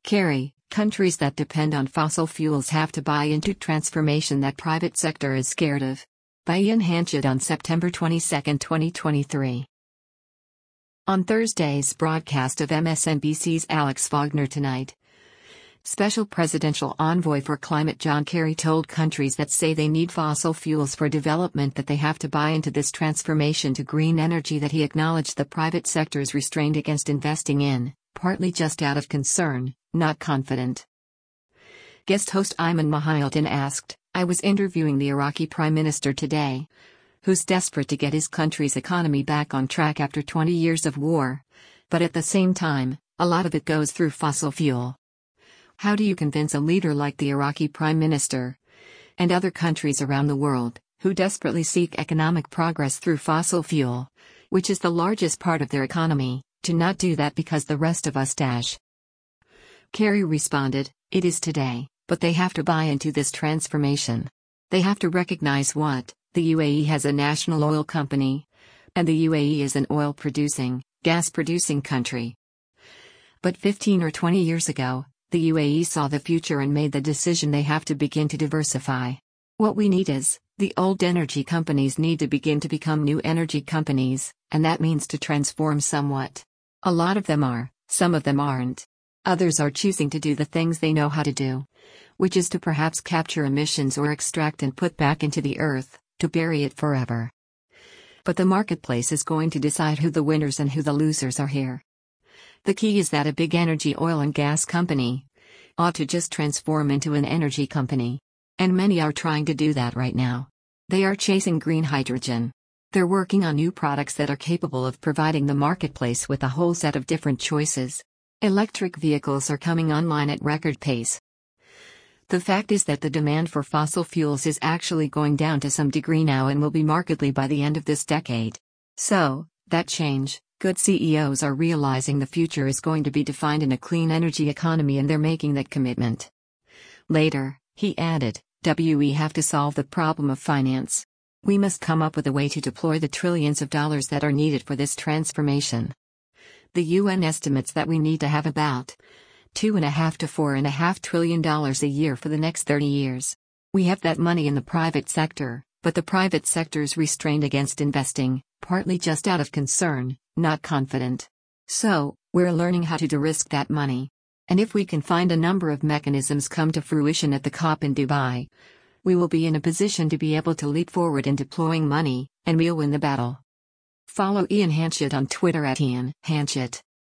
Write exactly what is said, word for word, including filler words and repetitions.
Kerry, countries that depend on fossil fuels have to buy into transformation that private sector is scared of. By Ian Hanchett on September twenty-second, twenty twenty-three. On Thursday's broadcast of M S N B C's Alex Wagner Tonight, Special Presidential Envoy for Climate John Kerry told countries that say they need fossil fuels for development that they have to buy into this transformation to green energy that he acknowledged the private sector is restrained against investing in, partly just out of concern, not confident. Guest host Ayman Mahayaldin asked, "I was interviewing the Iraqi Prime Minister today, who's desperate to get his country's economy back on track after twenty years of war. But at the same time, a lot of it goes through fossil fuel. How do you convince a leader like the Iraqi Prime Minister, and other countries around the world, who desperately seek economic progress through fossil fuel, which is the largest part of their economy, to not do that because the rest of us dash?" Kerry responded, "It is today, but they have to buy into this transformation. They have to recognize what, the U A E has a national oil company, and the U A E is an oil-producing, gas-producing country. But fifteen or twenty years ago, the U A E saw the future and made the decision they have to begin to diversify. What we need is, the old energy companies need to begin to become new energy companies, and that means to transform somewhat. A lot of them are, some of them aren't. Others are choosing to do the things they know how to do, which is to perhaps capture emissions or extract and put back into the earth, to bury it forever. But the marketplace is going to decide who the winners and who the losers are here. The key is that a big energy oil and gas company ought to just transform into an energy company. And many are trying to do that right now. They are chasing green hydrogen. They're working on new products that are capable of providing the marketplace with a whole set of different choices. Electric vehicles are coming online at record pace. The fact is that the demand for fossil fuels is actually going down to some degree now and will be markedly by the end of this decade. So, that change, good C E Os are realizing the future is going to be defined in a clean energy economy and they're making that commitment. Later, he added, "We have to solve the problem of finance. We must come up with a way to deploy the trillions of dollars that are needed for this transformation. The U N estimates that we need to have about two and a half to four and a half trillion dollars a year for the next thirty years. We have that money in the private sector, but the private sector's restrained against investing, partly just out of concern, not confident. So, we're learning how to de-risk that money. And if we can find a number of mechanisms come to fruition at the COP in Dubai, we will be in a position to be able to leap forward in deploying money, and we'll win the battle." Follow Ian Hanchett on Twitter at Ian Hanchett.